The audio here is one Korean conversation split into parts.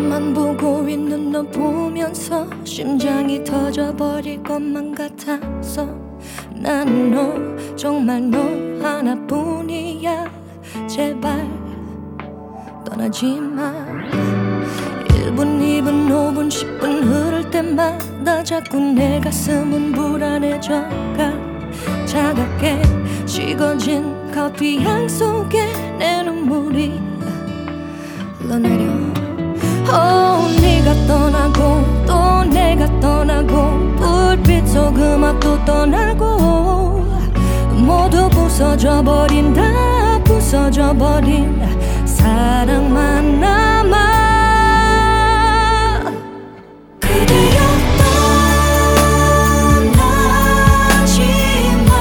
앞만 보고 있는 너 보면서 심장이 터져버릴 것만 같아서 난 너 정말 너 하나뿐이야. 제발 떠나지 마. 1분 2분 5분 10분 흐를 때마다 자꾸 내 가슴은 불안해져가. 차갑게 식어진 커피향 속에 내 눈물이 흘러내려. 네가 떠나고 또 내가 떠나고 불빛 속 음악도 떠나고 모두 부서져버린다. 부서져버린 사랑만 남아. 그대여 떠나지 마.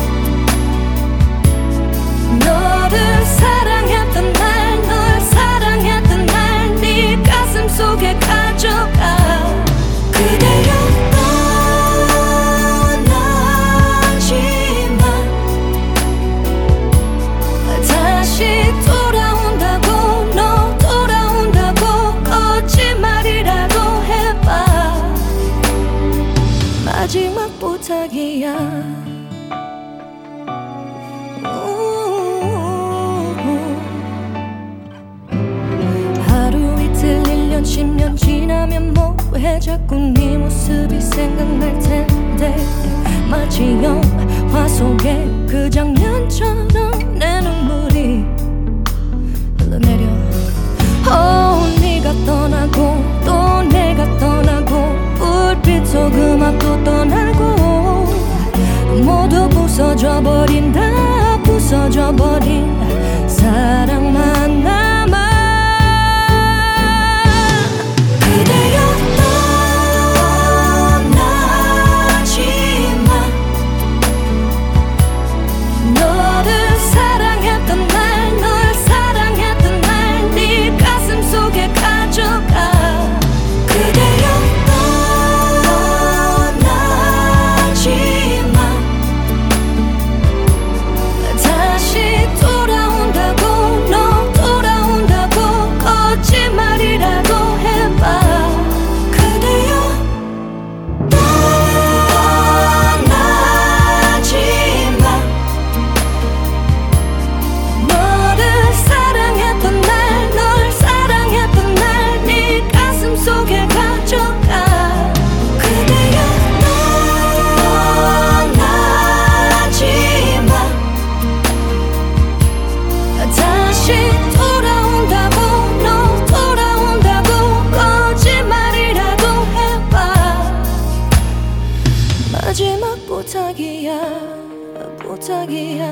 너를 사랑했던 날 널 사랑했던 날 네 가슴 속에 가져가. 그대여 떠나지 마. 다시 돌아온다고 너 돌아온다고 거짓말이라도 해봐. 마지막 부탁이야. 하루 이틀 1년 10년 지나면 뭐해. 자꾸 네 모습이 생각날 텐데 마치 영화 속의 그 장면처럼 내 눈물이 흘러내려. 네가 떠나고 또 내가 떠나고 불빛 속 음악도 떠나고 모두 부서져버린다. 부서져버린 사랑만 남아. 그대여 떠나지 마. 너를 사랑했던 날 널 사랑했던 날 네 가슴 속에 가져가. 그대여 떠나지 마. 다시 돌아온다고 너 돌아온다고 거짓말이라도 해봐. 그대여 떠나지 마. 너를 사랑했던 날 널 사랑했던 날 네 가슴 속에 가져가. 그대여 떠나지 마. 다시 돌아온다고 너 돌아온다고 거짓말이라도 해봐. 마지막 부탁이야. 부탁이야.